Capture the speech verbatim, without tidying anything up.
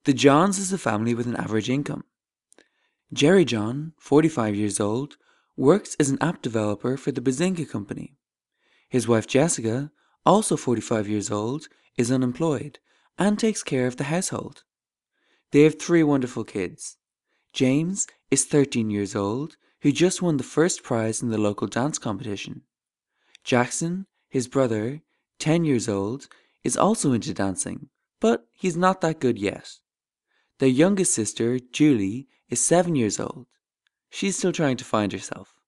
The Johns is a family with an average income. Jerry John, forty-five years old, works as an app developer for the Bazinga company. His wife Jessica, also forty-five years old, is unemployed and takes care of the household. They have three wonderful kids. James is thirteen years old, who just won the first prize in the local dance competition. Jackson, his brother, ten years old, is also into dancing, but he's not that good yet. Their youngest sister, Julie, is seven years old. She's still trying to find herself.